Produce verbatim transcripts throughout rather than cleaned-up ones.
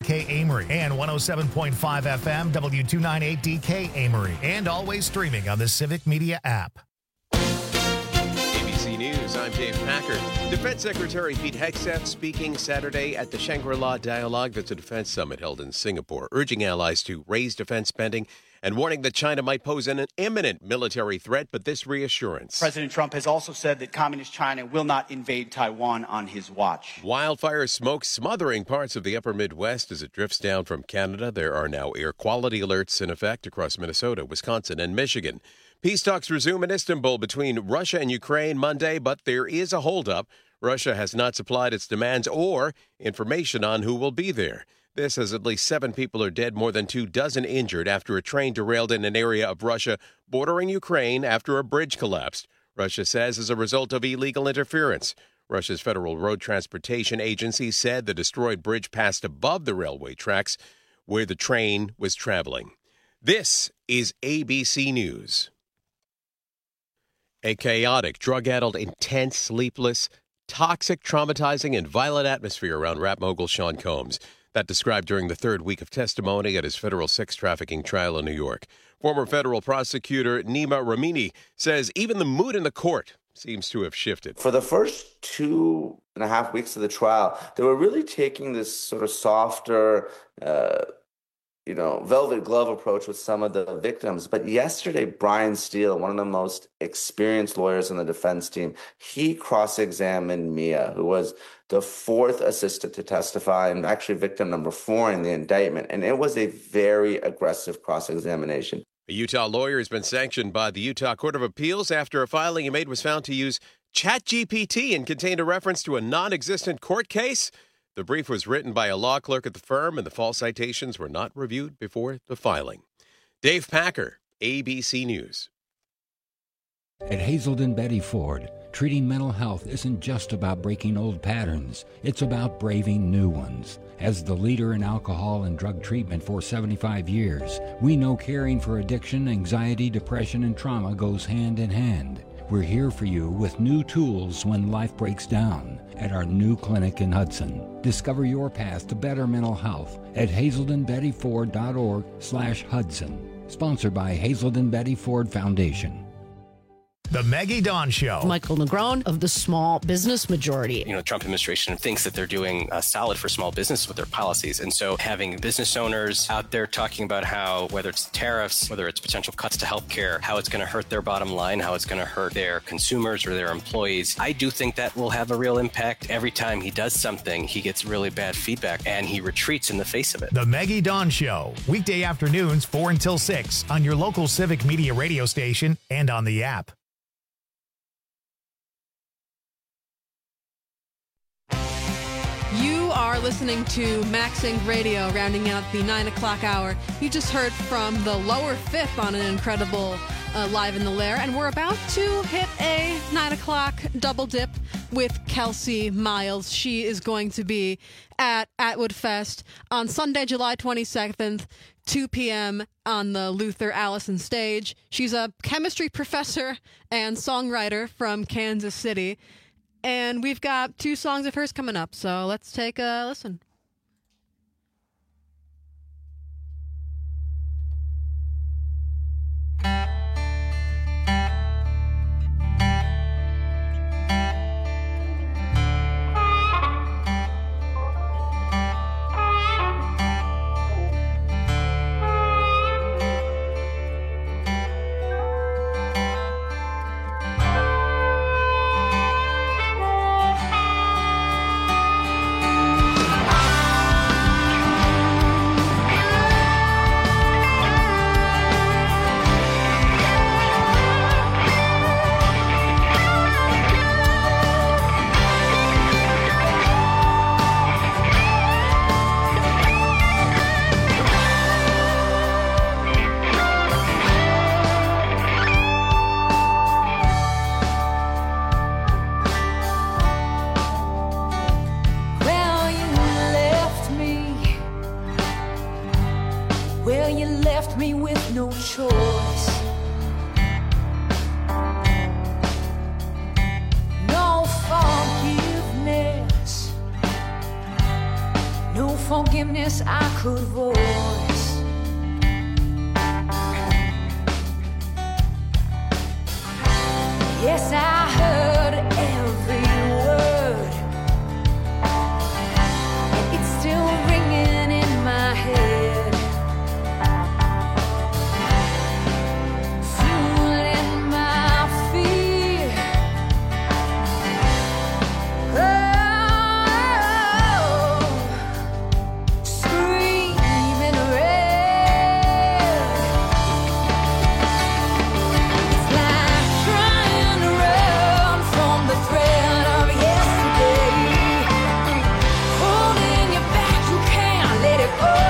K Amory and one oh seven point five F M W two ninety-eight D K Amory, and always streaming on the Civic Media app. A B C News, I'm Dave Packard. Defense Secretary Pete Hegseth speaking Saturday at the Shangri-La Dialogue. That's a defense summit held in Singapore, urging allies to raise defense spending and warning that China might pose an imminent military threat, but this reassurance. President Trump has also said that Communist China will not invade Taiwan on his watch. Wildfire smoke smothering parts of the upper Midwest as it drifts down from Canada. There are now air quality alerts in effect across Minnesota, Wisconsin, and Michigan. Peace talks resume in Istanbul between Russia and Ukraine Monday, but there is a holdup. Russia has not supplied its demands or information on who will be there. This as at least seven people are dead, more than two dozen injured after a train derailed in an area of Russia bordering Ukraine after a bridge collapsed. Russia says as a result of illegal interference. Russia's Federal Road Transportation Agency said the destroyed bridge passed above the railway tracks where the train was traveling. This is A B C News. A chaotic, drug-addled, intense, sleepless, toxic, traumatizing, and violent atmosphere around rap mogul Sean Combs. That described during the third week of testimony at his federal sex trafficking trial in New York. Former federal prosecutor Nima Ramini says even the mood in the court seems to have shifted. For the first two and a half weeks of the trial, they were really taking this sort of softer, uh, you know, velvet glove approach with some of the victims. But yesterday, Brian Steele, one of the most experienced lawyers on the defense team, he cross-examined Mia, who was the fourth assistant to testify and actually victim number four in the indictment. And it was a very aggressive cross-examination. A Utah lawyer has been sanctioned by the Utah Court of Appeals after a filing he made was found to use ChatGPT and contained a reference to a non-existent court case. The brief was written by a law clerk at the firm, and the false citations were not reviewed before the filing. Dave Packer, A B C News. At Hazelden Betty Ford, treating mental health isn't just about breaking old patterns. It's about braving new ones. As the leader in alcohol and drug treatment for seventy-five years, we know caring for addiction, anxiety, depression, and trauma goes hand in hand. We're here for you with new tools when life breaks down at our new clinic in Hudson. Discover your path to better mental health at hazelden betty ford dot org slash Hudson. Sponsored by Hazelden Betty Ford Foundation. The Maggie Dawn Show. Michael Negron of the Small Business Majority. You know, the Trump administration thinks that they're doing uh, solid for small business with their policies. And so having business owners out there talking about how, whether it's tariffs, whether it's potential cuts to healthcare, how it's going to hurt their bottom line, how it's going to hurt their consumers or their employees, I do think that will have a real impact. Every time he does something, he gets really bad feedback and he retreats in the face of it. The Maggie Dawn Show. Weekday afternoons, four until six on your local Civic Media radio station and on the app. You are listening to Maxing Radio, rounding out the nine o'clock hour. You just heard from the lower fifth on an incredible uh, Live in the Lair, and we're about to hit a nine o'clock double dip with Kelsey Miles. She is going to be at Atwood Fest on Sunday, July twenty-seventh, two p.m. on the Luther Allison stage. She's a chemistry professor and songwriter from Kansas City. And we've got two songs of hers coming up, so let's take a listen. No forgiveness I could voice. Yes, I heard every word, and it's still ringing in my head, fueling my fear. Oh, screaming red. It's like trying to run from the threat of yesterday. Holding you back, you can't let it go.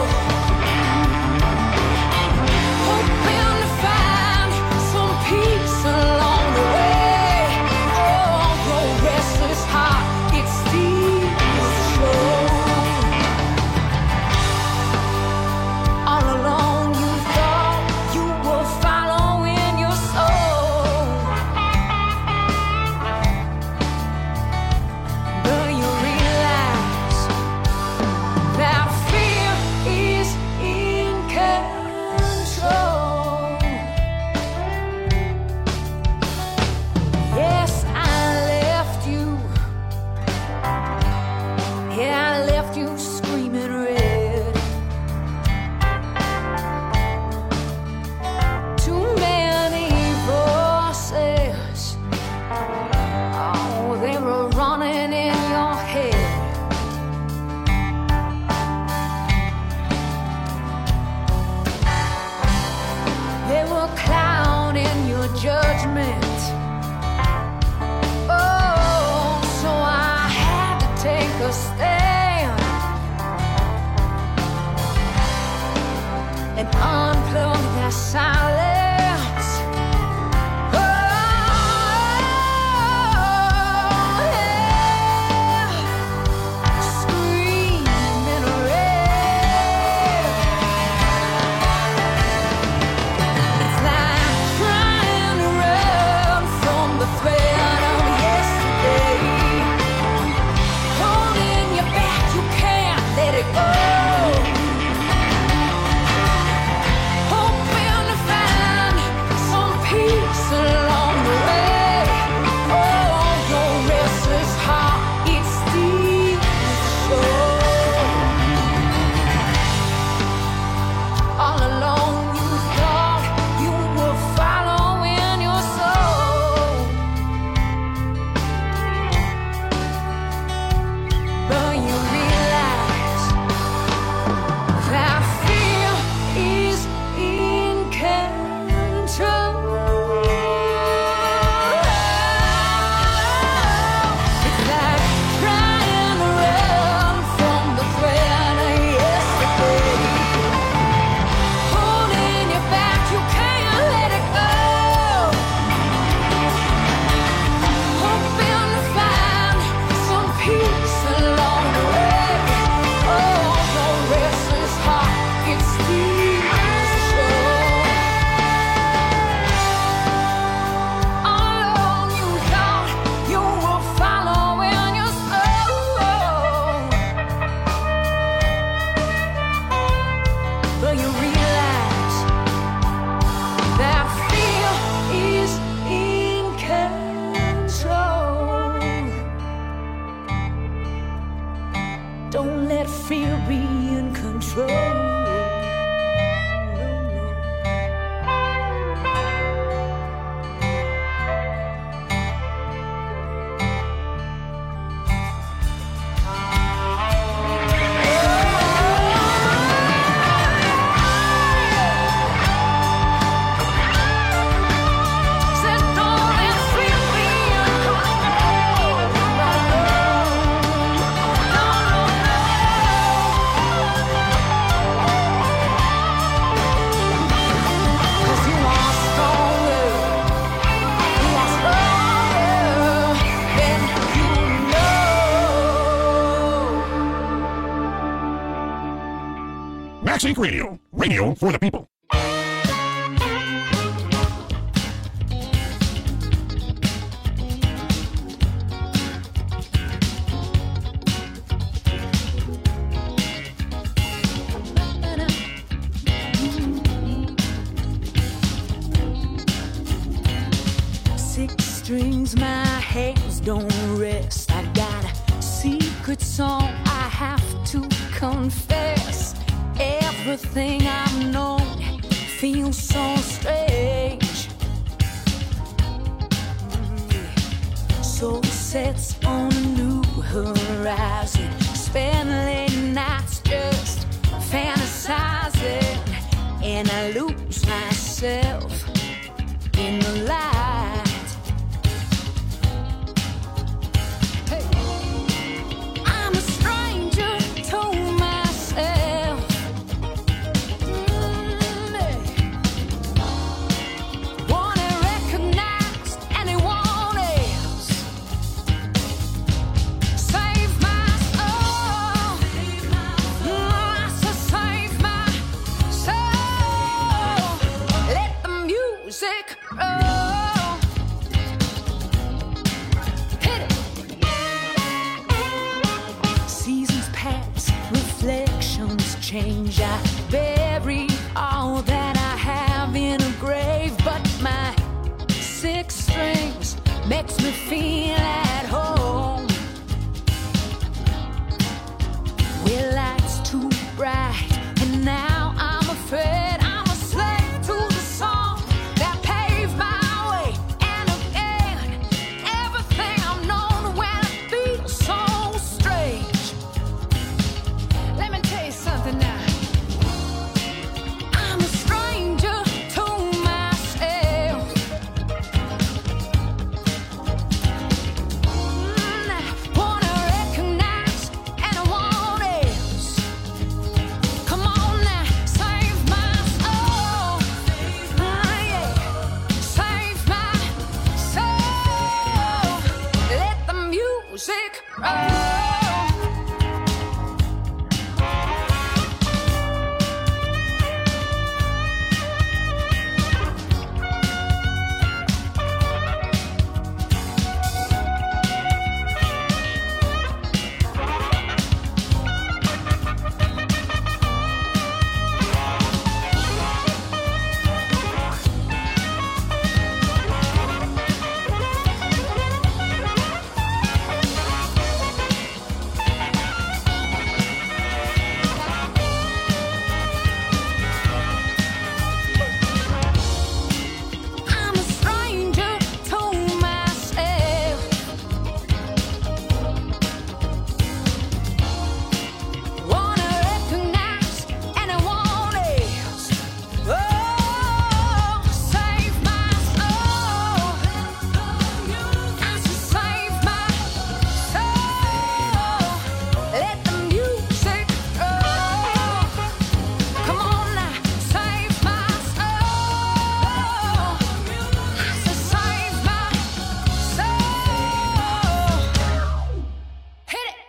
Hoping to find some peace along the way. Oh, your restless heart, it steals the show. All along you thought you were following your soul, but you realize that fear is in control. Yes, I left you. Yeah, I left you screaming red. Too many voices. Oh, they were running in your head. They were clouding your judgment. Oh, so I had to take a stand and unplug that silence. Oh, yeah. Screaming red. It's like trying to run from the threat of yesterday. Holding you back, you can't let it go. Hoping to find some peace along the way. Oh, your restless heart, it steals the show. All along you thought you were following your soul, but you realize that fear is in control. It's like trying to run from the threat of yesterday. Holding you back, you can't let it go. Hoping to find some peace along the way. Oh, your restless heart, it steals the show. All along you thought you were following your soul, but you realize that fear is in control. Don't let fear be in control. Said don't let fear be in control. No, no, cause you are stronger. You are stronger than you know. Max Inc Radio. Radio for the people. 'cause my hands don't rest. I got a secret song I have to confess. Everything I've known feels so strange. So sets on a new horizon. Spend late nights just fantasizing, and I lose myself in the light. Hey. I'm a stranger to myself. Mm, wanna recognize anyone else. Save my soul. Mm, I said save my soul. Let the music roll. Hit it. Seasons pass, reflections change. I bury all that I have in a grave, but my six strings makes me feel at home. Well, light's too bright, and now I'm afraid I'm a slave to the song that paved my way. And again, everything I've known when I feel so strange. Let me tell you something now. I'm a stranger to myself. Mm, I wanna recognize anyone else. Come on now, save my soul. Ah, yeah. Save my soul. Let the music roll. I'm a stranger to myself. Wanna recognize anyone else. Oh, save my soul. I said save my soul. Let the music roll. Come on now, save my soul. I said save my soul. Hit it.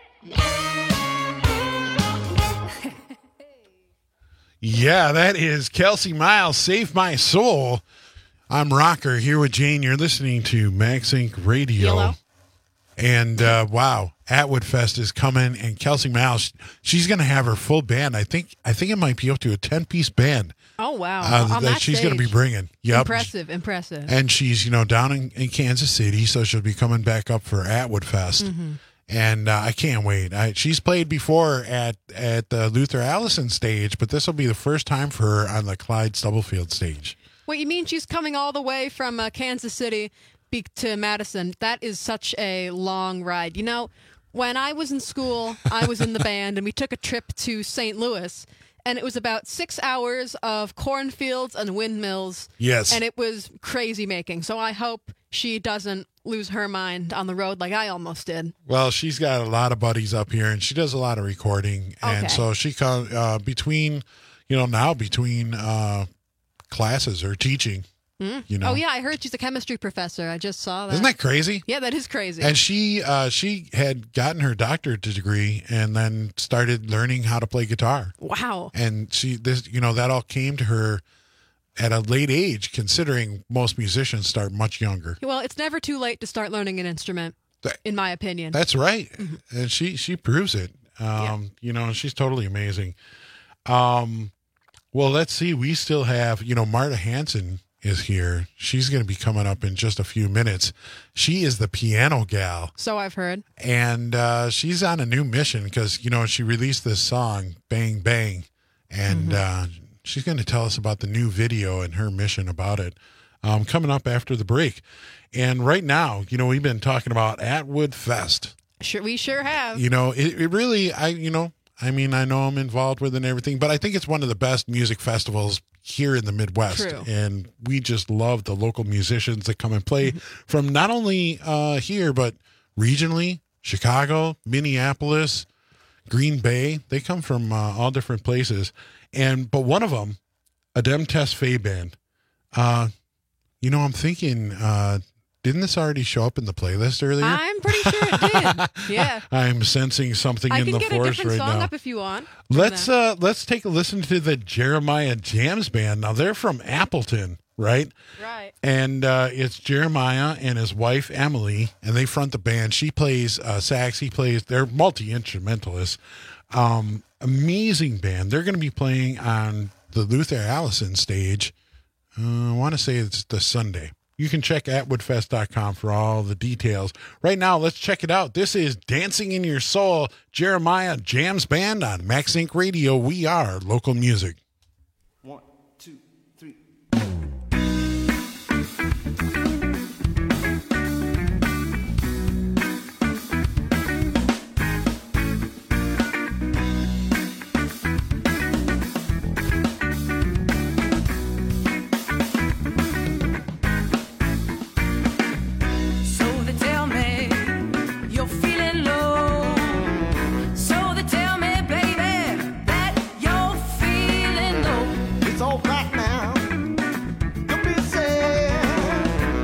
Yeah, that is Kelsey Miles, Save My Soul. I'm Rocker here with Jane. You're listening to Max Inc Radio. Yellow. And uh, wow, Atwood Fest is coming, and Kelsey Miles, she's going to have her full band. I think I think it might be up to a ten-piece band Oh, wow. uh, On that, that she's going to be stage. bringing. Yep. Impressive, impressive. And she's, you know, down in, in Kansas City, so she'll be coming back up for Atwood Fest. Mm-hmm. And uh, I can't wait. I, she's played before at, at the Luther Allison stage, but this will be the first time for her on the Clyde Stubblefield stage. What you mean she's coming all the way from uh, Kansas City be- to Madison? That is such a long ride. You know, when I was in school, I was in the band, and we took a trip to Saint Louis, and it was about six hours of cornfields and windmills. Yes. And it was crazy making. So I hope she doesn't lose her mind on the road like I almost did. Well, she's got a lot of buddies up here, and she does a lot of recording. And Okay. so she comes uh, between, you know, now between uh, classes or teaching. Mm. You know. Oh, yeah, I heard she's a chemistry professor. I just saw that. Isn't that crazy? Yeah, that is crazy. And she uh, she had gotten her doctorate degree and then started learning how to play guitar. Wow. And she this you know that all came to her at a late age, considering most musicians start much younger. Well, it's never too late to start learning an instrument, That- in my opinion. That's right. And she she proves it. Um, Yeah. You know, she's totally amazing. Um, well, let's see. We still have, you know, Marta Hanson is here. She's going to be coming up in just a few minutes. She is the piano gal. So I've heard. And uh, she's on a new mission because, you know, she released this song, Bang Bang. And mm-hmm. uh, she's going to tell us about the new video and her mission about it um, coming up after the break. And right now, you know, we've been talking about Atwood Fest. Sure, we sure have. You know, it, it really, I, you know, I mean, I know I'm involved with it and everything, but I think it's one of the best music festivals here in the Midwest. True. And we just love the local musicians that come and play from not only uh, here, but regionally, Chicago, Minneapolis, Green Bay. They come from uh, all different places. And, but one of them, Adem Test Fay Band, uh, you know, I'm thinking, uh, didn't this already show up in the playlist earlier? I'm pretty sure it did. Yeah. I'm sensing something I in the force right now. I force can get a different right song now. up if you want. Let's uh, let's take a listen to the Jeremiah Jams Band. Now they're from Appleton, right? Right. And uh, it's Jeremiah and his wife Emily, and they front the band. She plays uh, sax. He plays. They're multi instrumentalists. Um, amazing band. They're going to be playing on the Luther Allison stage. Uh, I want to say it's the Sunday. You can check atwood fest dot com for all the details. Right now, let's check it out. This is Dancing in Your Soul, Jeremiah Jams Band on Max Inc Radio. We are local music. One, two, three. It's all right now. Don't be sad.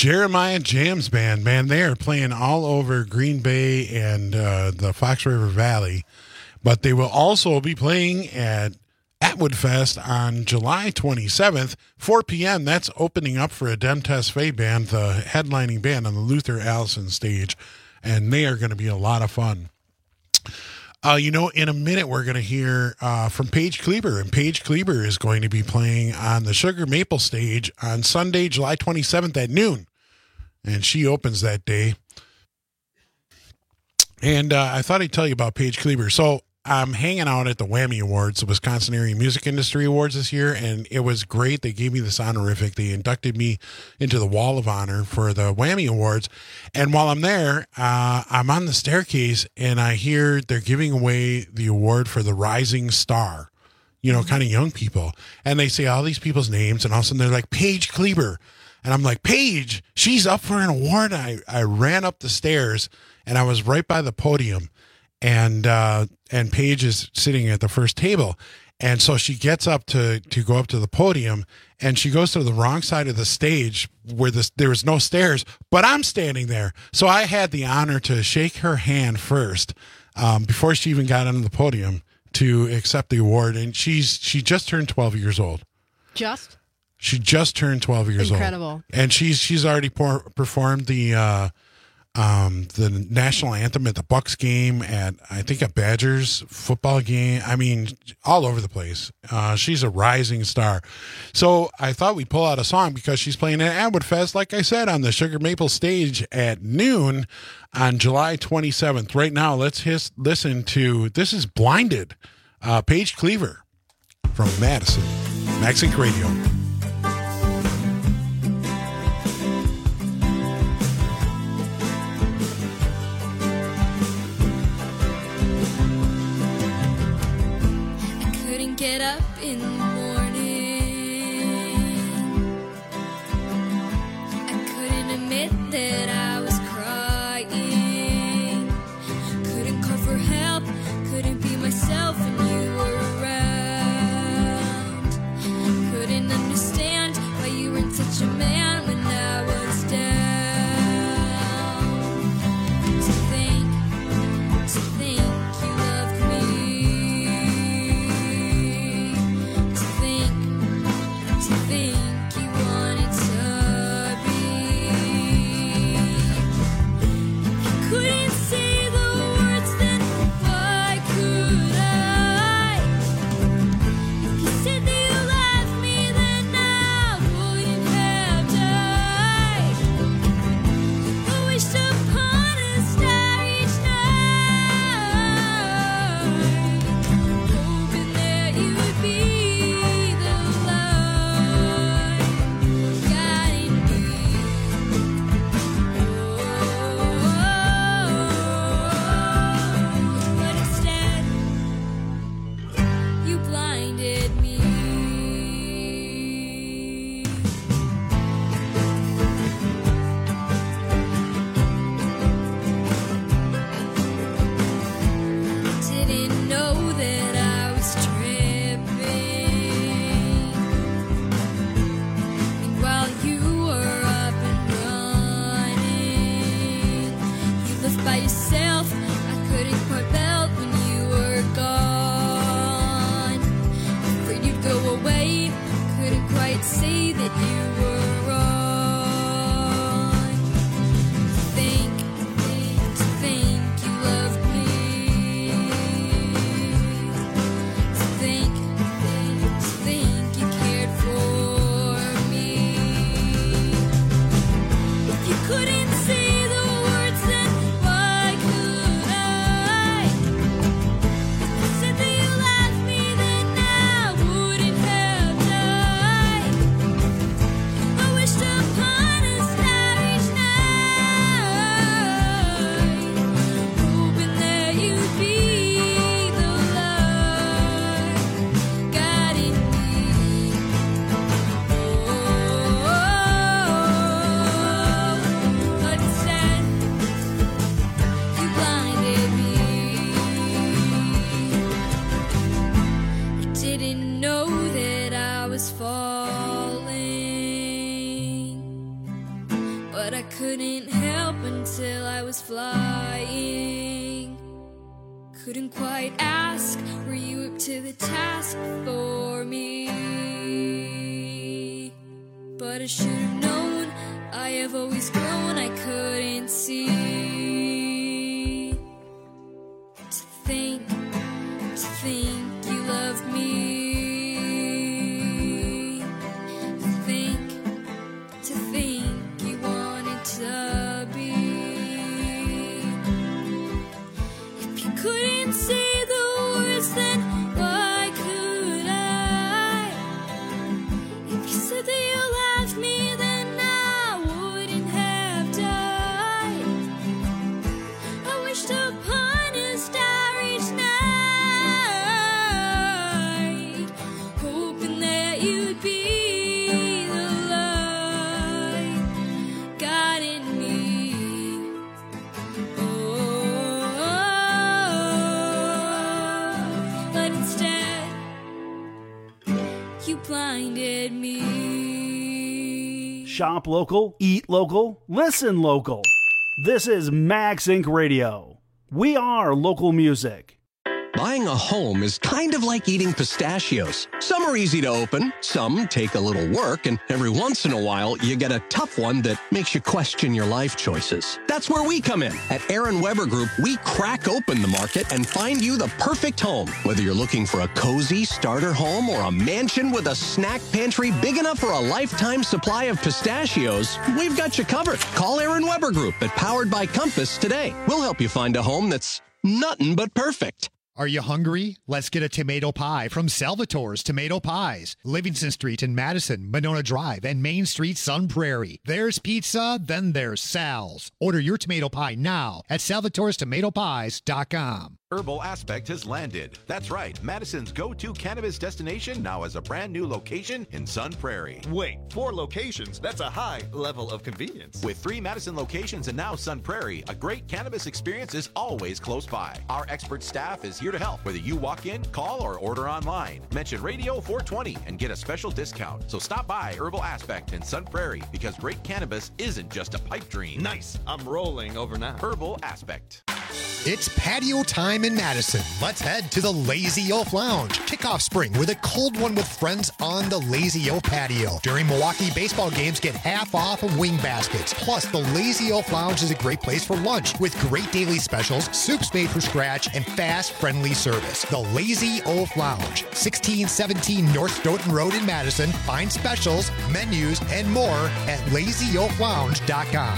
Jeremiah Jams Band, man, they are playing all over Green Bay and uh, the Fox River Valley, but they will also be playing at Atwood Fest on July twenty-seventh, four p.m. That's opening up for a Dem Test Fay band, the headlining band on the Luther Allison stage, and they are going to be a lot of fun. Uh, you know, in a minute, we're going to hear uh, from Paige Kleber, and Paige Kleber is going to be playing on the Sugar Maple stage on Sunday, July twenty-seventh at noon, and she opens that day. And uh, I thought I'd tell you about Paige Kleber. So I'm hanging out at the Whammy Awards, the Wisconsin Area Music Industry Awards this year, and it was great. They gave me this honorific. They inducted me into the Wall of Honor for the Whammy Awards. And while I'm there, uh, I'm on the staircase, and I hear they're giving away the award for the Rising Star, you know, kind of young people. And they say all these people's names, and all of a sudden they're like, Paige Kleber. And I'm like, Paige, she's up for an award. I, I ran up the stairs, and I was right by the podium. And uh, and Paige is sitting at the first table. And so she gets up to, to go up to the podium, and she goes to the wrong side of the stage where this, there was no stairs, but I'm standing there. So I had the honor to shake her hand first um, before she even got onto the podium to accept the award. And she's she just turned twelve years old. Just? She just turned twelve years Incredible. old. And she's she's already por- performed the uh, um, the national anthem at the Bucks game, at I think a Badgers football game. I mean, all over the place. Uh, she's a rising star. So I thought we'd pull out a song because she's playing at Atwood Fest, like I said, on the Sugar Maple stage at noon on July twenty-seventh. Right now, let's his, listen to, this is Blinded, uh, Paige Kleber from Madison, Maxink Radio. Get up in the morning. I couldn't admit that I was crying. Couldn't call for help. Couldn't be myself when you were around. Couldn't understand why you weren't such a man when I was down. To think, to think you loved me. To think you wanted to be. You couldn't say the words, then why could I? If you said that you loved me, then I wouldn't have died. I wished upon a star each night, hoping that you would be the light guiding me. But instead, you blinded me. Didn't know that I was tripping. And while you were up and running, you left by yourself. I couldn't quite melt when you were gone. Afraid you'd go away. Couldn't quite see that you were wrong. To think, to think you loved me. To think, to think you cared for me. If you couldn't say the words, then why could I? If you said that you loved me, then I wouldn't have died. I flying. Couldn't quite ask, were you up to the task for me? But I should have known, I have always grown, I couldn't see. To think, to think you loved me. To think, to think you wanted to be. If you couldn't say the words, then why could I? If you said that you loved me, then I wouldn't have died. I wished upon a starry night, hoping that you'd be the light guiding me. Oh, but instead you blinded me. Shop local, eat local, listen local. This is Max Incorporated. Radio. We are local music. Buying a home is kind of like eating pistachios. Some are easy to open, some take a little work, and every once in a while, you get a tough one that makes you question your life choices. That's where we come in. At Aaron Weber Group, we crack open the market and find you the perfect home. Whether you're looking for a cozy starter home or a mansion with a snack pantry big enough for a lifetime supply of pistachios, we've got you covered. Call Aaron Weber Group at Powered by Compass today. We'll help you find a home that's nothing but perfect. Are you hungry? Let's get a tomato pie from Salvatore's Tomato Pies. Livingston Street in Madison, Monona Drive, and Main Street, Sun Prairie. There's pizza, then there's Sal's. Order your tomato pie now at salvatores tomato pies dot com. Herbal Aspect has landed. That's right. Madison's go-to cannabis destination now has a brand new location in Sun Prairie. Wait, four locations? That's a high level of convenience. With three Madison locations and now Sun Prairie, a great cannabis experience is always close by. Our expert staff is here to help, whether you walk in, call, or order online. Mention Radio four twenty and get a special discount. So stop by Herbal Aspect in Sun Prairie, because great cannabis isn't just a pipe dream. Nice. I'm rolling over now. Herbal Aspect. It's patio time in Madison. Let's head to the Lazy Oaf Lounge. Kick off spring with a cold one with friends on the Lazy Oaf patio. During Milwaukee baseball games, get half off of wing baskets. Plus, the Lazy Oaf Lounge is a great place for lunch with great daily specials, soups made from scratch, and fast, friendly service. The Lazy Oaf Lounge, sixteen seventeen North Stoughton Road in Madison. Find specials, menus, and more at lazy oaf lounge dot com.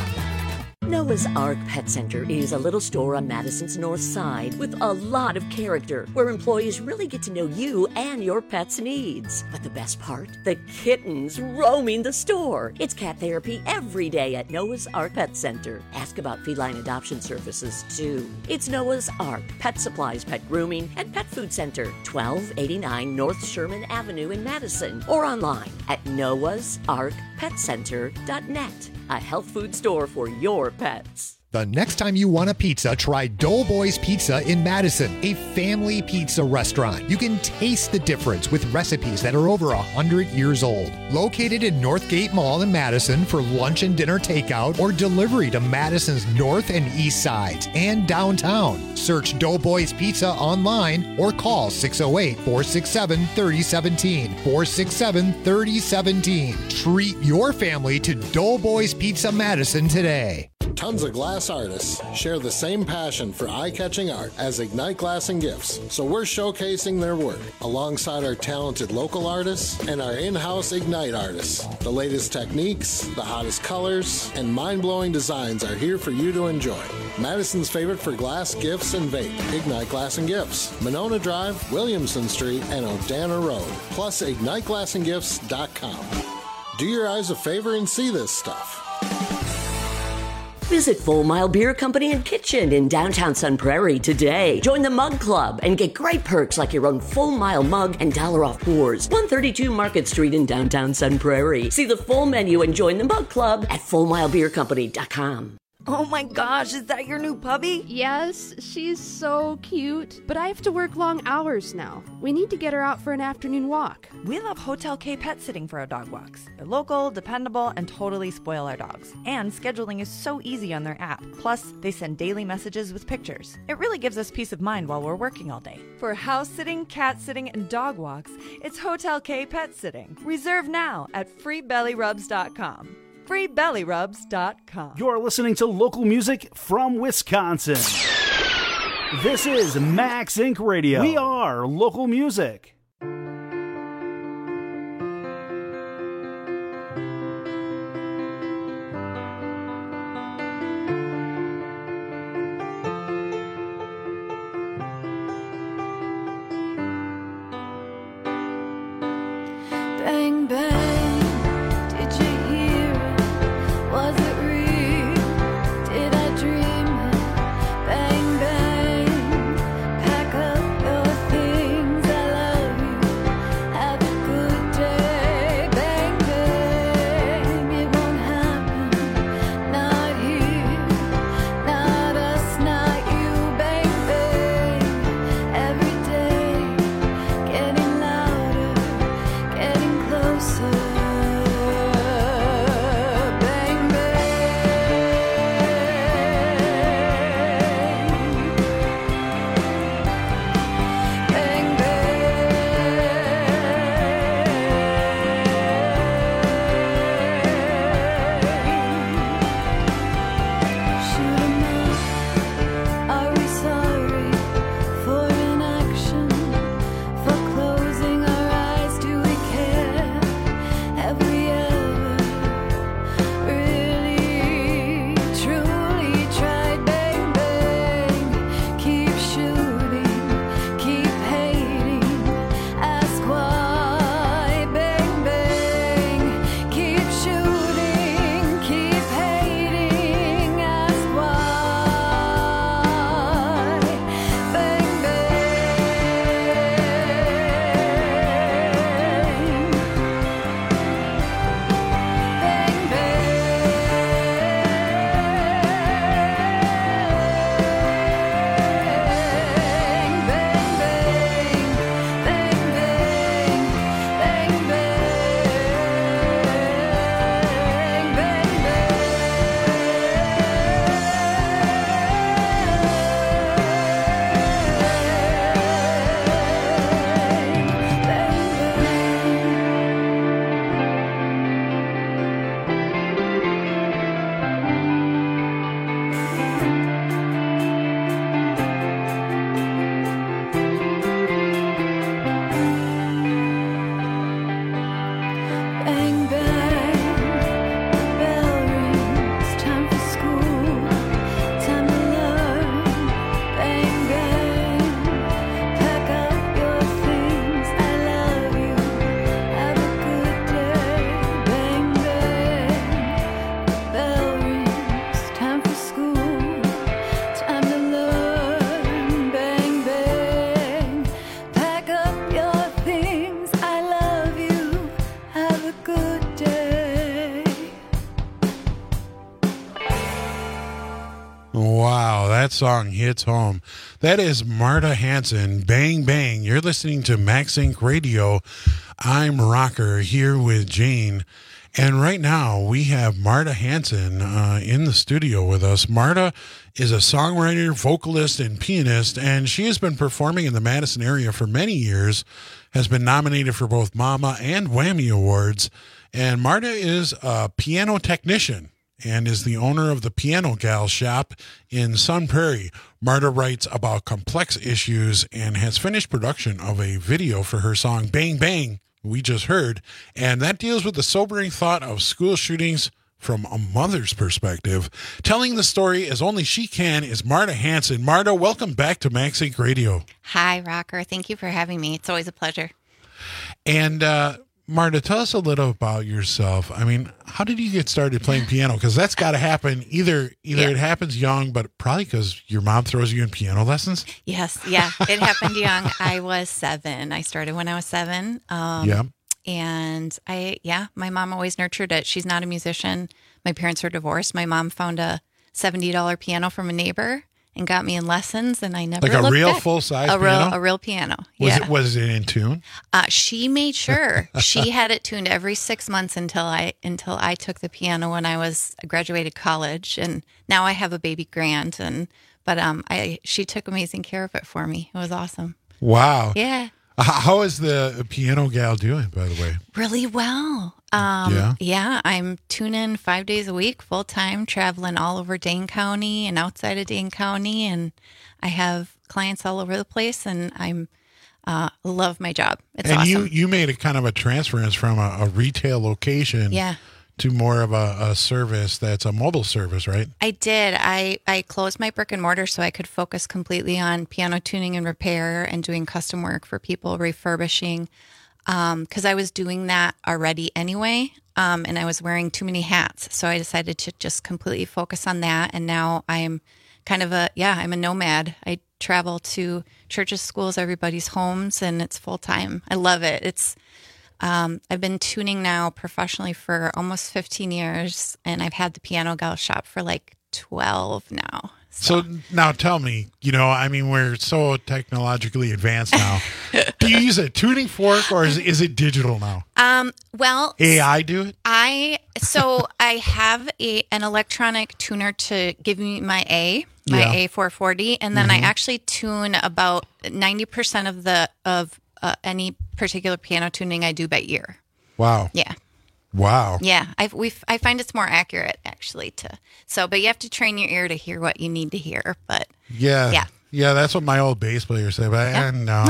Noah's Ark Pet Center is a little store on Madison's north side with a lot of character, where employees really get to know you and your pet's needs. But the best part? The kittens roaming the store. It's cat therapy every day at Noah's Ark Pet Center. Ask about feline adoption services, too. It's Noah's Ark Pet Supplies, Pet Grooming, and Pet Food Center, twelve eighty-nine North Sherman Avenue in Madison, or online at noahs ark pet center dot net. A health food store for your pets. The next time you want a pizza, try Doughboys Pizza in Madison, a family pizza restaurant. You can taste the difference with recipes that are over one hundred years old. Located in Northgate Mall in Madison for lunch and dinner takeout or delivery to Madison's north and east sides and downtown. Search Doughboys Pizza online or call six oh eight, four six seven, three oh one seven, four six seven, three oh one seven. Treat your family to Doughboys Pizza Madison today. Tons of glass artists share the same passion for eye-catching art as Ignite Glass and Gifts, so we're showcasing their work alongside our talented local artists and our in-house Ignite artists. The latest techniques, the hottest colors, and mind-blowing designs are here for you to enjoy. Madison's favorite for glass, gifts, and vape, Ignite Glass and Gifts, Monona Drive, Williamson Street, and O'Dana Road, plus ignite glass and gifts dot com. Do your eyes a favor and see this stuff. Visit Full Mile Beer Company and Kitchen in downtown Sun Prairie today. Join the Mug Club and get great perks like your own Full Mile mug and dollar off pours. one thirty-two Market Street in downtown Sun Prairie. See the full menu and join the Mug Club at full mile beer company dot com. Oh my gosh, is that your new puppy? Yes, she's so cute. But I have to work long hours now. We need to get her out for an afternoon walk. We love Hotel K Pet Sitting for our dog walks. They're local, dependable, and totally spoil our dogs. And scheduling is so easy on their app. Plus, they send daily messages with pictures. It really gives us peace of mind while we're working all day. For house sitting, cat sitting, and dog walks, it's Hotel K Pet Sitting. Reserve now at free belly rubs dot com. free belly rubs dot com. You're listening to local music from Wisconsin. This is Max Incorporated. Radio. We are local music. Bang, bang, did you hear it? Was it real? Did I dream it? Bang, bang, pack up your things, I love you, have a good day. Bang, bang, it won't happen, not here, not us, not you. Bang, bang, every day, getting louder, getting closer. Bang, bang, bang, bang. Shoot 'em up. Are we sorry for inaction? For closing our eyes, do we care? Have we ever really, truly tried? Bang, bang, keep shooting, keep hating, ask why. Bang, bang, keep shooting, keep hating, ask why. Bang, bang, bang, bang, bang, bang, bang, bang, bang, bang, bang, bang, bell rings, time for school, time to learn. Bang, bang, pack up your things, I love you, have a good day. Bang, bang, bell rings, time for school, time to learn. Bang, bang, pack up your things, I love you, have a good day. Wow, that song hits home. That is Marta Hanson, Bang Bang. You're listening to Max Inc Radio. I'm Rocker here with Jane. And right now we have Marta Hanson uh, in the studio with us. Marta is a songwriter, vocalist, and pianist, and she has been performing in the Madison area for many years, has been nominated for both MAMA and Whammy Awards. And Marta is a piano technician and is the owner of the Piano Gal shop in Sun Prairie. Marta writes about complex issues and has finished production of a video for her song Bang Bang, we just heard, and that deals with the sobering thought of school shootings from a mother's perspective. Telling the story as only she can is Marta Hanson. Marta, welcome back to Max Inc Radio. Hi, Rocker. Thank you for having me. It's always a pleasure. And uh, Marta, tell us a little about yourself. I mean, how did you get started playing piano? Because that's got to happen. Either either Yeah. it happens young, but probably because your mom throws you in piano lessons. Yes, yeah, it happened young. I was seven. I started when I was seven. Um, Yeah. And I, yeah, my mom always nurtured it. She's not a musician. My parents were divorced. My mom found a seventy dollars piano from a neighbor and got me in lessons, and I never Like a looked real back. full-size a real, piano? A real piano, Was yeah. it was it in tune? Uh, she made sure. She had it tuned every six months until I until I took the piano when I was I graduated college, and now I have a baby grand. And but um, I she took amazing care of it for me. It was awesome. Wow. Yeah. H- How is the piano gal doing, by the way? Really well. Um, Yeah? yeah, I'm tuning five days a week, full time, traveling all over Dane County and outside of Dane County, and I have clients all over the place, and I'm uh, love my job. It's and awesome. you you made a kind of a transference from a, a retail location, Yeah. to more of a, a service that's a mobile service, right? I did. I, I closed my brick and mortar so I could focus completely on piano tuning and repair and doing custom work for people, refurbishing, because I was doing that already anyway, um, and I was wearing too many hats. So I decided to just completely focus on that. And now I'm kind of a, yeah, I'm a nomad. I travel to churches, schools, everybody's homes, and it's full time. I love it. It's Um, I've been tuning now professionally for almost fifteen years, and I've had the Piano Gal shop for like twelve now. So now tell me, you know, I mean, we're so technologically advanced now. Do you use a tuning fork or is, is it digital now? Um, well, A I do it? I so I have a an electronic tuner to give me my A, my Yeah. A four forty, and then Mhm. I actually tune about ninety percent of the of uh, any particular piano tuning I do by ear. Wow. Yeah. Wow. Yeah, I we I find it's more accurate actually to so, but you have to train your ear to hear what you need to hear. But Yeah. yeah, Yeah, that's what my old bass player said, but I, no,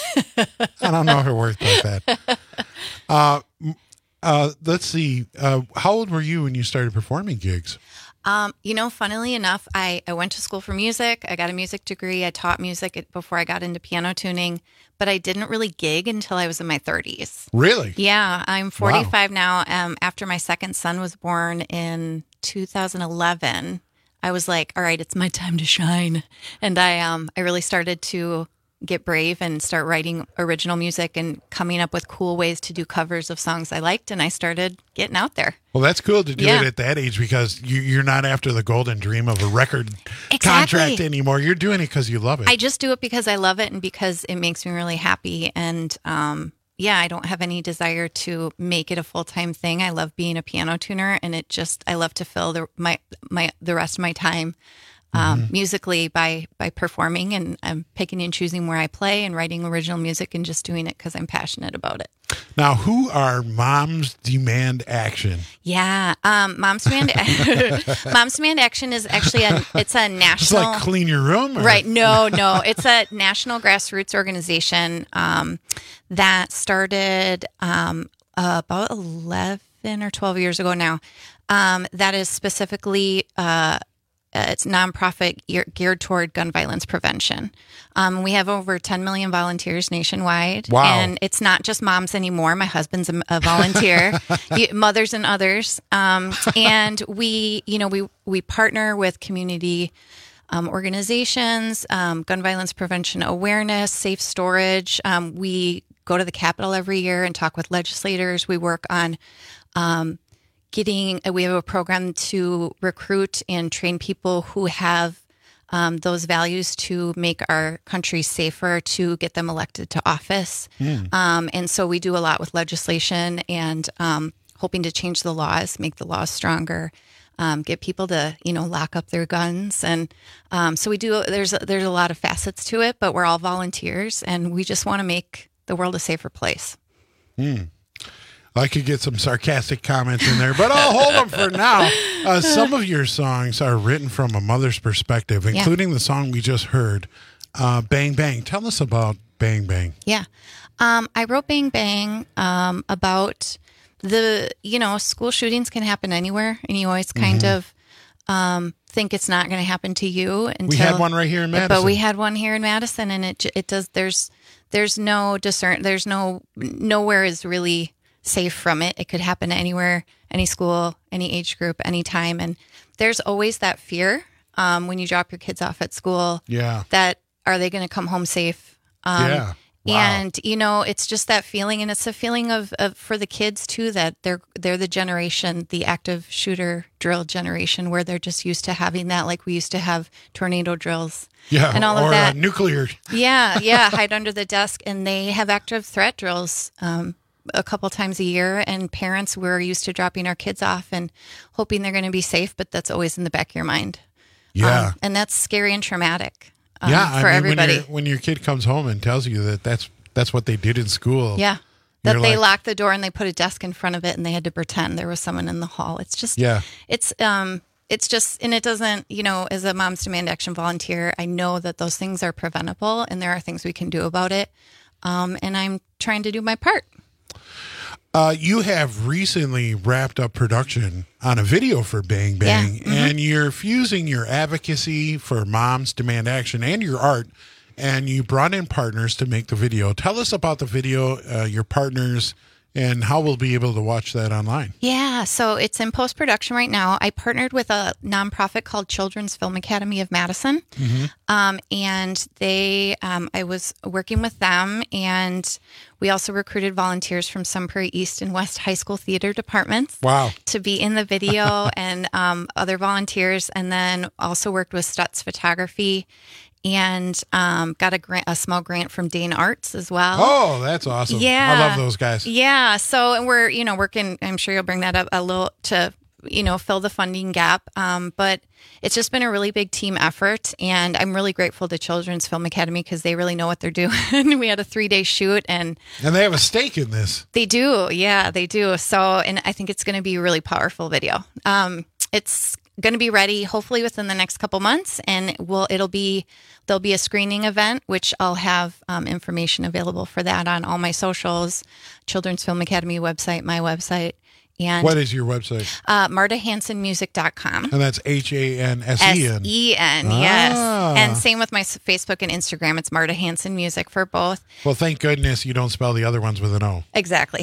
I don't know if it worked like that. Uh, m- uh, let's see. Uh, how old were you when you started performing gigs? um, you know, funnily enough, I I went to school for music. I got a music degree. I taught music at- before I got into piano tuning, but I didn't really gig until I was in my thirties. Really? Yeah, I'm forty-five now. Um, after my second son was born in two thousand eleven, I was like, all right, it's my time to shine. And I um I really started to get brave and start writing original music and coming up with cool ways to do covers of songs I liked, and I started getting out there. Well, that's cool to do Yeah. it at that age because you, you're not after the golden dream of a record Exactly. contract anymore. You're doing it because you love it. I just do it because I love it and because it makes me really happy. And um, yeah, I don't have any desire to make it a full time thing. I love being a piano tuner, and it just I love to fill the my my the rest of my time um, Mm-hmm. musically by by performing, and I'm picking and choosing where I play and writing original music and just doing it because I'm passionate about it. Now, who are Moms Demand Action? Yeah, um, Mom's Demand Mom's Demand Action is actually a it's a Just national like clean your room? Or? Right. No, no. It's a national grassroots organization um, that started um, uh, about eleven or twelve years ago now. Um, that is specifically, uh, it's nonprofit gear- geared toward gun violence prevention. Um, we have over ten million volunteers nationwide. Wow. And it's not just moms anymore. My husband's a, a volunteer, You- mothers and others. Um, and we, you know, we, we partner with community Um, organizations, um, gun violence prevention awareness, safe storage. Um, we go to the Capitol every year and talk with legislators. We work on um, getting, we have a program to recruit and train people who have um, those values to make our country safer, to get them elected to office. Mm. Um, and so we do a lot with legislation and um, hoping to change the laws, make the laws stronger. Um, get people to, you know, lock up their guns. And um, so we do, there's, there's a lot of facets to it, but we're all volunteers and we just want to make the world a safer place. Hmm. I could get some sarcastic comments in there, but I'll hold them for now. Uh, some of your songs are written from a mother's perspective, Yeah. including the song we just heard, uh, Bang Bang. Tell us about Bang Bang. Yeah. Um, I wrote Bang Bang um, about the, you know, school shootings can happen anywhere, and you always kind Mhm. of um, think it's not going to happen to you until We had one right here in But Madison. we had one here in Madison, and it j- it does. There's there's no discern. There's no nowhere is really safe from it. It could happen anywhere, any school, any age group, any time, and there's always that fear um, when you drop your kids off at school. Yeah. That are they going to come home safe? Um, Yeah. Wow. And, you know, it's just that feeling. And it's a feeling of, of for the kids, too, that they're they're the generation, the active shooter drill generation, where they're just used to having that, like we used to have tornado drills. Yeah, and all or of that. Uh, nuclear. Yeah, yeah, hide under the desk. And they have active threat drills um, a couple times a year. And parents, we're used to dropping our kids off and hoping they're going to be safe, but that's always in the back of your mind. Yeah. Um, and that's scary and traumatic. Um, yeah, for I mean, everybody. When, when your kid comes home and tells you that that's that's what they did in school. Yeah, that they like, locked the door and they put a desk in front of it and they had to pretend there was someone in the hall. It's just, yeah, it's um, it's just, and it doesn't, you know, as a Moms Demand Action volunteer, I know that those things are preventable and there are things we can do about it. Um, and I'm trying to do my part. Uh, you have recently wrapped up production on a video for Bang Bang, yeah. mm-hmm. and you're fusing your advocacy for Moms Demand Action and your art, and you brought in partners to make the video. Tell us about the video, uh, your partners, and how we'll be able to watch that online. Yeah, so it's in post-production right now. I partnered with a nonprofit called Children's Film Academy of Madison, mm-hmm. um, and they, um, I was working with them, and we also recruited volunteers from Sun Prairie East and West High School theater departments. Wow. To be in the video, and um, other volunteers, and then also worked with Stutz Photography, and um, got a grant, a small grant from Dane Arts as well. Oh, that's awesome. Yeah. I love those guys. Yeah. So, and we're, you know, working, I'm sure you'll bring that up a little to, you know, fill the funding gap. Um, but it's just been a really big team effort. And I'm really grateful to Children's Film Academy because they really know what they're doing. We had a three day shoot and. And they have a stake in this. They do. Yeah, they do. So, and I think it's going to be a really powerful video. Um, it's going to be ready hopefully within the next couple months, and we'll it'll be there'll be a screening event, which I'll have um, information available for that on all my socials, Children's Film Academy website, my website. And what is your website? Uh, marta hansen music dot com. And that's H A N S E N. S E N, yes. Ah. And same with my Facebook and Instagram. It's Marta Hansen Music for both. Well, thank goodness you don't spell the other ones with an O. Exactly.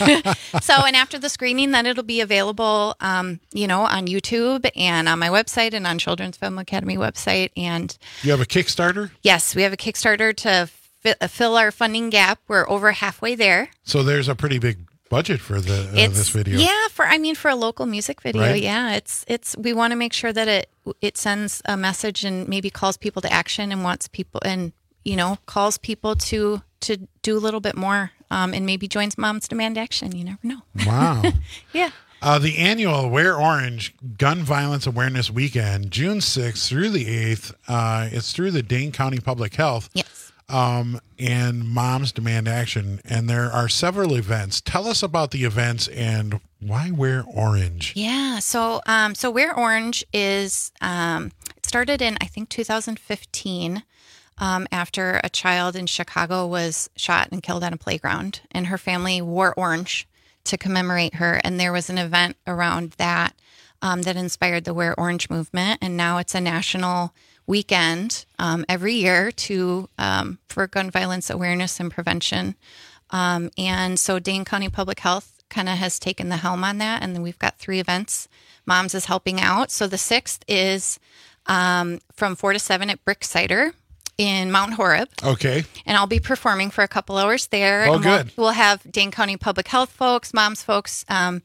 So, and after the screening, then it'll be available, um, you know, on YouTube and on my website and on Children's Film Academy website. And you have a Kickstarter? Yes, we have a Kickstarter to fi- fill our funding gap. We're over halfway there. So there's a pretty big budget for the uh, this video. Yeah, for I mean for a local music video, right? Yeah, it's it's we want to make sure that it it sends a message and maybe calls people to action and wants people and you know calls people to to do a little bit more um, and maybe joins Moms Demand Action. You never know. Wow. Yeah. Uh, the annual Wear Orange Gun Violence Awareness Weekend, June sixth through the eighth. Uh, it's through the Dane County Public Health. Yes. Um, and Moms Demand Action. And there are several events. Tell us about the events and why wear orange. Yeah. So, um, so Wear Orange is, um, it started in, I think, two thousand fifteen, um, after a child in Chicago was shot and killed on a playground, and her family wore orange to commemorate her. And there was an event around that, um, that inspired the Wear Orange movement. And now it's a national weekend um, every year to um, for gun violence awareness and prevention. Um, and so Dane County Public Health kind of has taken the helm on that. And then we've got three events. Moms is helping out. So the sixth is um, from four to seven at Brick Cider in Mount Horeb. Okay. And I'll be performing for a couple hours there. Oh, and good. We'll, we'll have Dane County Public Health folks, moms folks, um,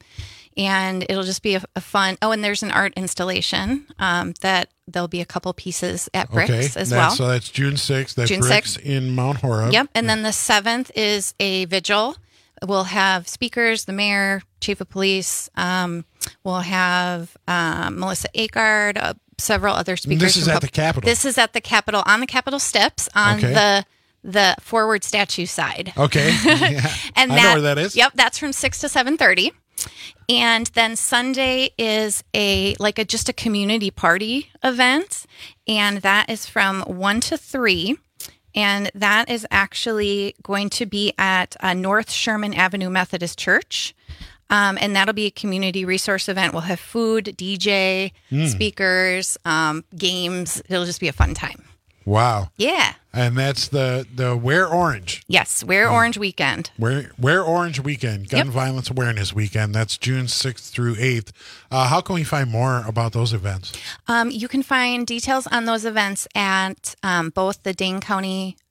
and it'll just be a, a fun. Oh, and there's an art installation um, that there'll be a couple pieces at Bricks okay. as that's, well. So that's June sixth. That's June Bricks sixth. In Mount Horeb. Yep. And then the seventh is a vigil. We'll have speakers, the mayor, chief of police. Um, we'll have um, Melissa Akard, uh, several other speakers. This is from at pub- the Capitol. This is at the Capitol, on the Capitol steps, on Okay. the the forward statue side. Okay. Yeah. And I that, know where that is. Yep, that's from six to seven thirty. And then Sunday is a like a just a community party event, and that is from one to three. And that is actually going to be at uh, North Sherman Avenue Methodist Church. Um, and that'll be a community resource event. We'll have food, D J, Mm. speakers, um, games. It'll just be a fun time. Wow. Yeah. And that's the, the Wear Orange. Yes, Wear Orange Weekend. Wear, Wear Orange Weekend, Gun Yep. Violence Awareness Weekend. That's June sixth through eighth. Uh, how can we find more about those events? Um, you can find details on those events at um, both the Dane County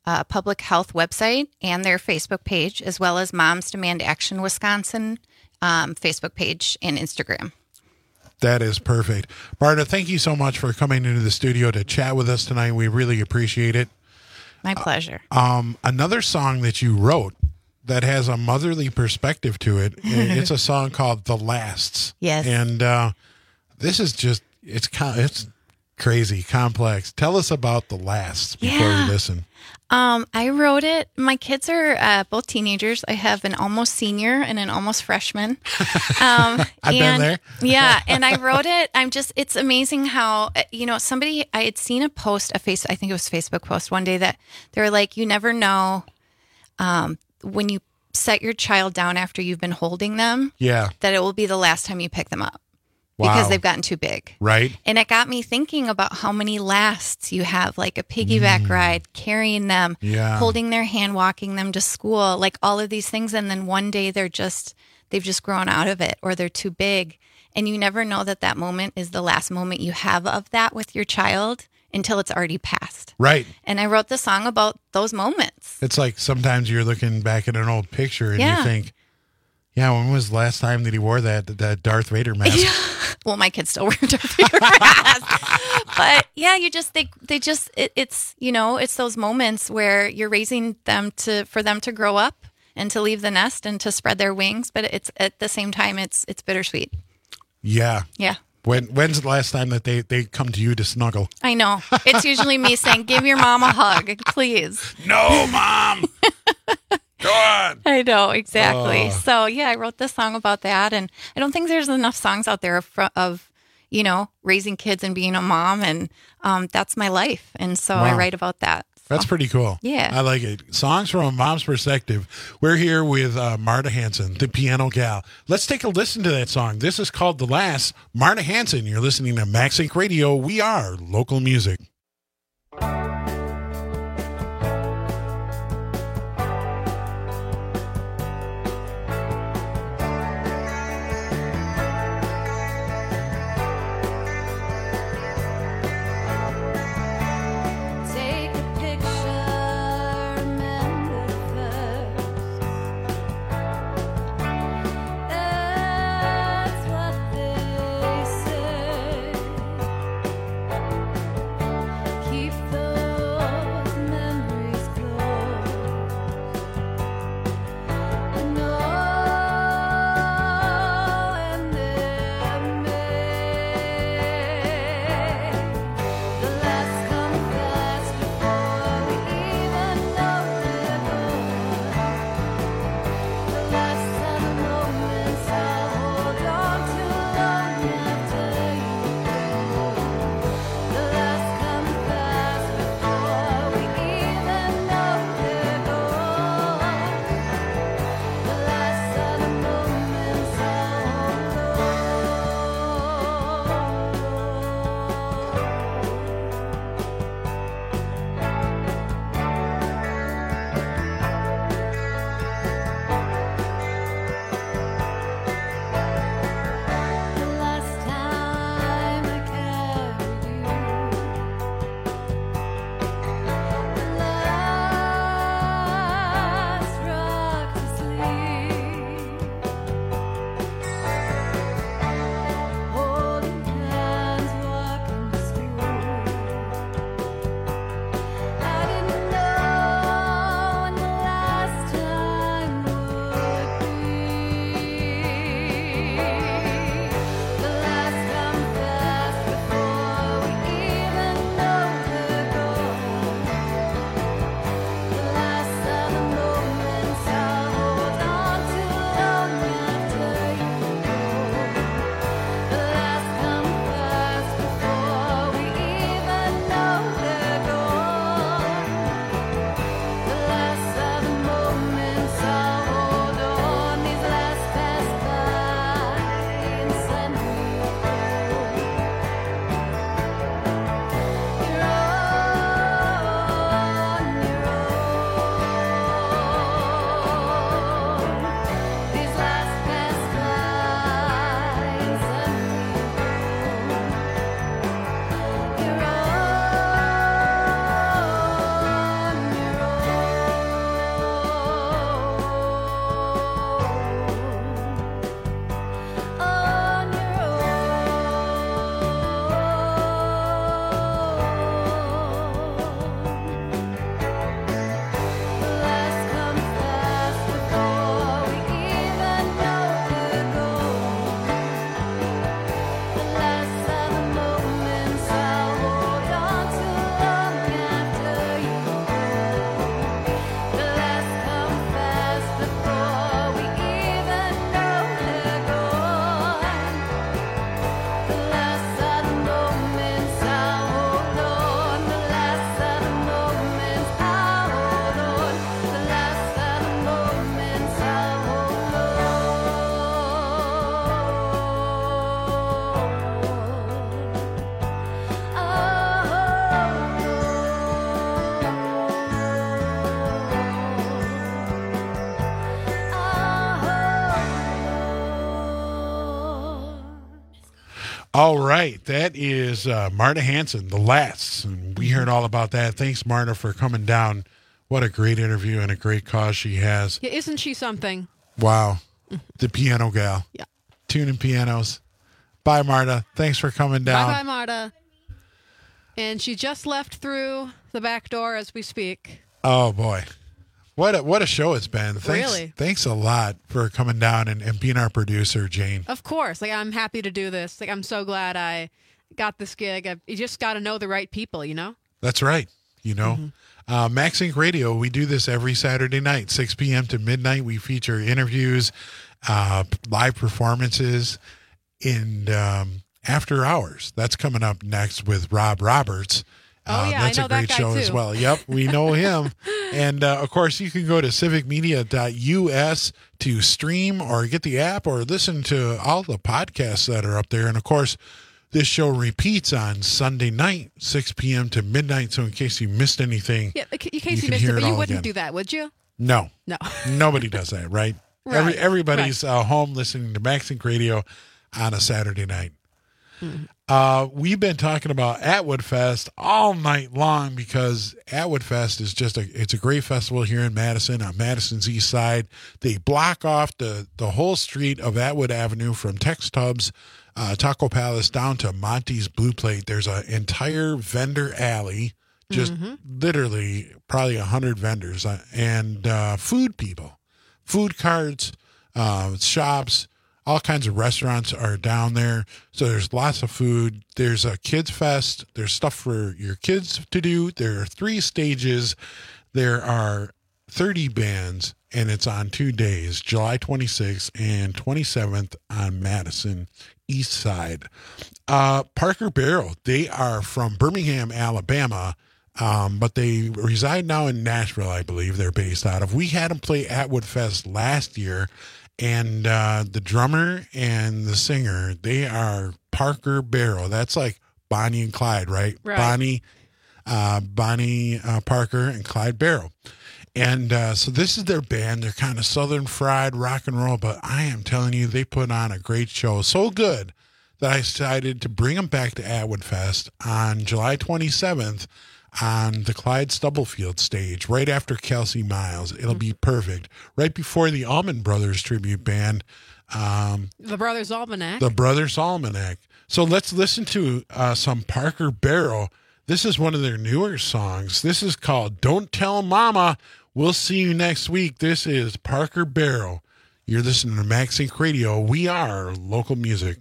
uh, public health website and their Facebook page, as well as Moms Demand Action Wisconsin um, Facebook page and Instagram. That is perfect. Marta, thank you so much for coming into the studio to chat with us tonight. We really appreciate it. My pleasure. Uh, um, another song that you wrote that has a motherly perspective to it, it's a song called The Lasts. Yes. And uh, this is just, it's it's crazy, complex. Tell us about The Lasts before Yeah. we listen. Um, I wrote it. My kids are uh, both teenagers. I have an almost senior and an almost freshman. Um, I've and, been there. Yeah, and I wrote it. I'm just. It's amazing how uh, you know somebody. I had seen a post, a face. I think it was a Facebook post one day that they were like, "You never know um, when you set your child down after you've been holding them. Yeah. that it will be the last time you pick them up." Wow. Because they've gotten too big. Right. And it got me thinking about how many lasts you have, like a piggyback ride, carrying them, Yeah. holding their hand, walking them to school, like all of these things. And then one day they're just, they've just grown out of it or they're too big. And you never know that that moment is the last moment you have of that with your child until it's already passed. Right. And I wrote the song about those moments. It's like sometimes you're looking back at an old picture and Yeah. you think, yeah, when was the last time that he wore that that Darth Vader mask? Yeah. Well, my kids still wear Darth Vader masks. But yeah, you just they they just it, it's you know it's those moments where you're raising them to for them to grow up and to leave the nest and to spread their wings. But it's at the same time it's it's bittersweet. Yeah. Yeah. When when's the last time that they, they come to you to snuggle? I know. It's usually me saying, "Give your mom a hug, please." No, Mom. Go on. I know, exactly. Oh. So, yeah, I wrote this song about that. And I don't think there's enough songs out there of, of you know, raising kids and being a mom. And um, that's my life. And so I Wow. write about that. That's pretty cool. Yeah. I like it. Songs from a mom's perspective. We're here with uh, Marta Hanson, the piano gal. Let's take a listen to that song. This is called The Last. Marta Hanson, you're listening to Max Inc Radio. We are local music. Take a picture, remember first. That's what they say. All right. That is uh, Marta Hanson, The Lats. And we heard all about that. Thanks, Marta, for coming down. What a great interview and a great cause she has. Yeah, isn't she something? Wow. The piano gal. Yeah. Tuning pianos. Bye, Marta. Thanks for coming down. Bye-bye, Marta. And she just left through the back door as we speak. Oh, boy. What a, what a show it's been. Thanks, Really? Thanks a lot for coming down and, and being our producer, Jane. Of course. Like, I'm happy to do this. Like, I'm so glad I got this gig. I, you just got to know the right people, you know? That's right. You know, Mm-hmm. uh, Max Inc Radio, we do this every Saturday night, six p.m. to midnight. We feature interviews, uh, live performances, and um, after hours. That's coming up next with Rob Roberts. Oh, Uh, yeah, that's I know a great that guy show too. as well. Yep, we know him. And, uh, of course, you can go to civic media dot U S to stream or get the app or listen to all the podcasts that are up there. And, of course, this show repeats on Sunday night, six p.m. to midnight. So in case you missed anything, Yeah, in case you you, can missed it, hear but it you all wouldn't again. do that, would you? No. No. Nobody does that, right? Right, Every, everybody's uh, home listening to Max Inc Radio on a Saturday night. Mm-hmm. Uh, we've been talking about Atwood Fest all night long because Atwood Fest is just a it's a great festival here in Madison on Madison's east side. They block off the, the whole street of Atwood Avenue from Tex Tubbs, uh, Taco Palace down to Monty's Blue Plate. There's an entire vendor alley, just Mm-hmm. literally probably a hundred vendors uh, and uh, food people, food carts, uh, shops. All kinds of restaurants are down there. So there's lots of food. There's a kids fest. There's stuff for your kids to do. There are three stages. There are thirty bands, and it's on two days, July twenty-sixth and twenty-seventh on Madison East Side. Uh, Parker Barrel, they are from Birmingham, Alabama, um, but they reside now in Nashville, I believe they're based out of. We had them play Atwood Fest last year. And uh, the drummer and the singer, they are Parker Barrow. That's like Bonnie and Clyde, right? Right. Bonnie, uh, Bonnie uh, Parker and Clyde Barrow. And uh, so this is their band. They're kind of Southern fried rock and roll, but I am telling you, they put on a great show. So good that I decided to bring them back to Atwood Fest on July twenty-seventh on the Clyde Stubblefield stage, right after Kelsey Miles. It'll be perfect. Right before the Allman Brothers tribute band, um, The Brothers Almanac. the Brothers Almanac. So let's listen to uh, some Parker Barrow. This is one of their newer songs. This is called Don't Tell Mama. We'll see you next week. This is Parker Barrow. You're listening to Max Inc Radio. We are local music.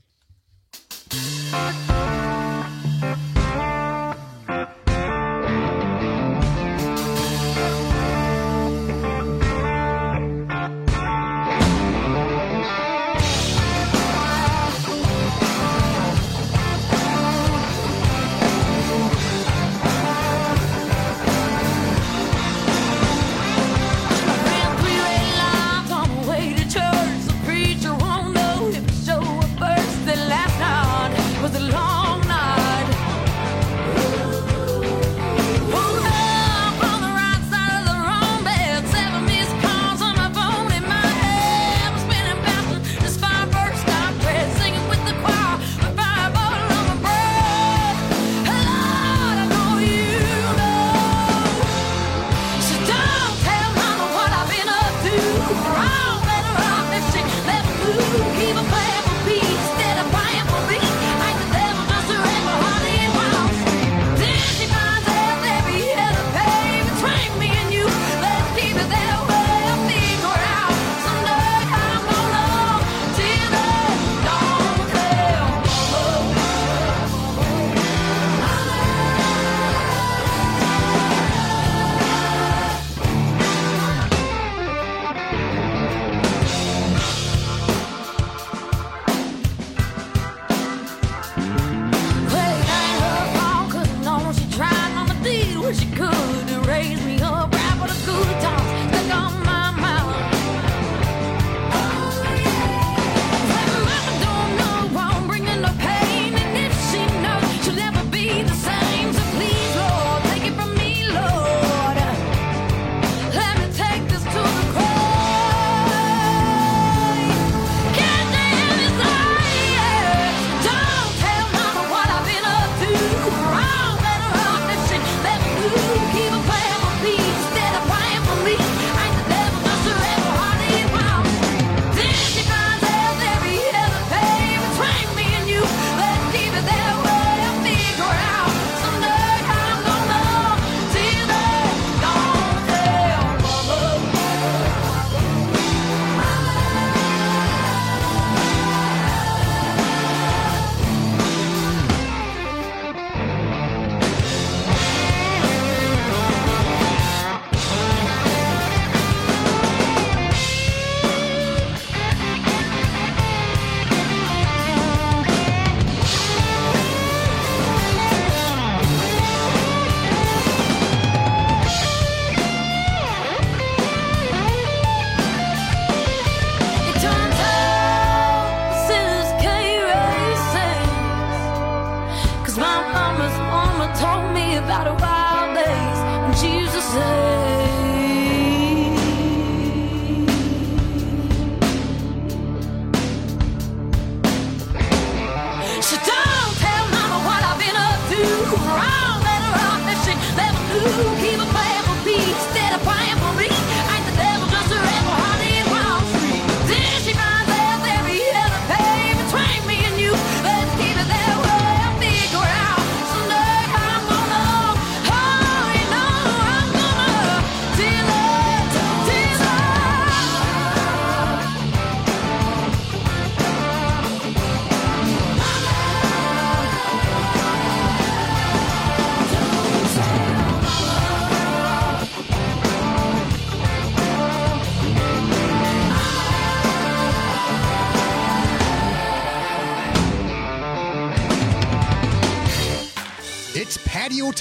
Long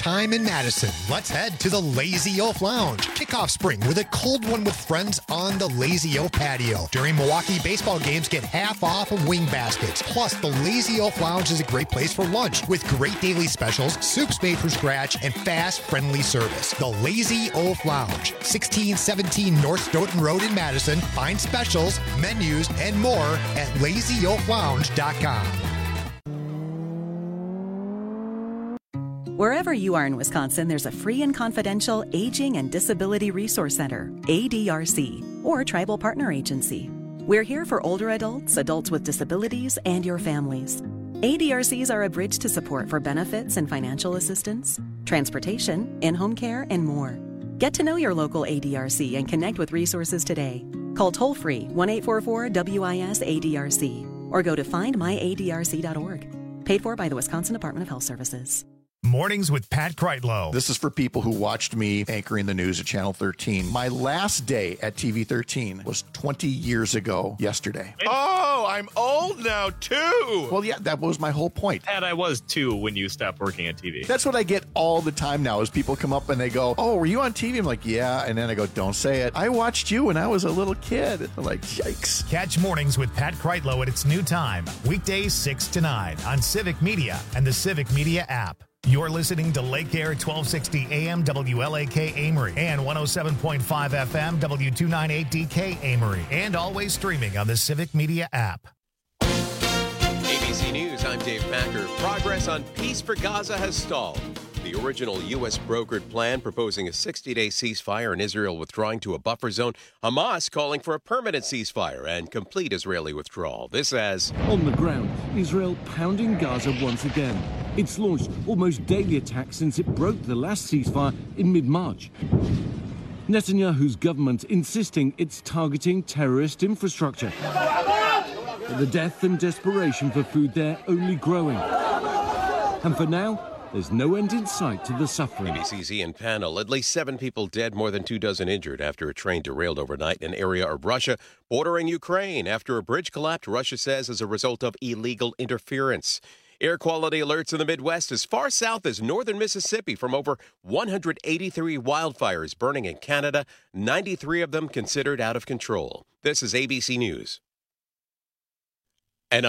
time in Madison. Let's head to the Lazy Oaf Lounge. Kick off spring with a cold one with friends on the Lazy Oaf patio. During Milwaukee baseball games, get half off of wing baskets. Plus, the Lazy Oaf Lounge is a great place for lunch with great daily specials, soups made from scratch, and fast, friendly service. The Lazy Oaf Lounge, sixteen seventeen North Stoughton Road in Madison. Find specials, menus, and more at lazy oaf lounge dot com. Wherever you are in Wisconsin, there's a free and confidential Aging and Disability Resource Center, A D R C, or Tribal Partner Agency. We're here for older adults, adults with disabilities, and your families. A D R Cs are a bridge to support for benefits and financial assistance, transportation, in-home care, and more. Get to know your local A D R C and connect with resources today. Call toll-free one eight four four W I S A D R C or go to find my A D R C dot org. Paid for by the Wisconsin Department of Health Services. Mornings with Pat Kreitlow. This is for people who watched me anchoring the news at Channel thirteen. My last day at T V thirteen was twenty years ago yesterday. Oh, I'm old now, too. Well, yeah, that was my whole point. And I was, too, when you stopped working at T V. That's what I get all the time now is people come up and they go, oh, were you on T V? I'm like, yeah. And then I go, don't say it. I watched you when I was a little kid. They're like, yikes. Catch Mornings with Pat Kreitlow at its new time, weekdays six to nine on Civic Media and the Civic Media app. You're listening to Lake Air twelve sixty A M W L A K Amory and one oh seven point five F M W two ninety-eight D K Amory, and always streaming on the Civic Media app. A B C News, I'm Dave Packer. Progress on peace for Gaza has stalled. The original U S brokered plan proposing a sixty-day ceasefire and Israel withdrawing to a buffer zone. Hamas calling for a permanent ceasefire and complete Israeli withdrawal. This as... On the ground, Israel pounding Gaza once again. It's launched almost daily attacks since it broke the last ceasefire in mid-March. Netanyahu's government insisting it's targeting terrorist infrastructure. But the death and desperation for food there only growing. And for now, there's no end in sight to the suffering. A B C's Ian Pannell. At least seven people dead, more than two dozen injured after a train derailed overnight in an area of Russia bordering Ukraine after a bridge collapsed, Russia says, as a result of illegal interference. Air quality alerts in the Midwest as far south as northern Mississippi from over one hundred eighty-three wildfires burning in Canada, ninety-three of them considered out of control. This is A B C News.